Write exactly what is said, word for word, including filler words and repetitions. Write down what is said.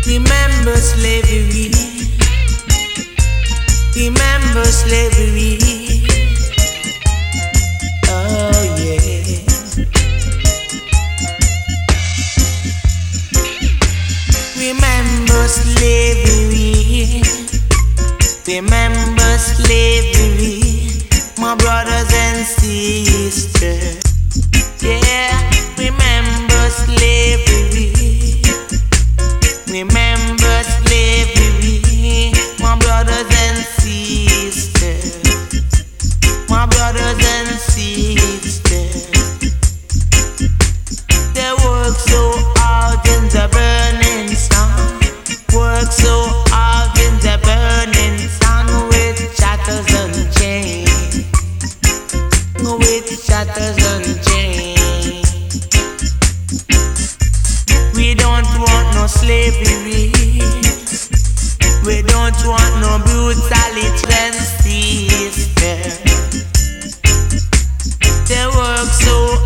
Remember slavery. Remember slavery. Oh yeah. Remember slavery. Remember slavery. My brothers and sisters. Yeah. Remember slavery. Remember slavery, my brothers and sisters, my brothers and sisters. They work so hard in the burning sun, work so hard in the burning sun with shackles and chains, with shackles and chains. We don't want no slavery. We don't want no brutality and sister. They work so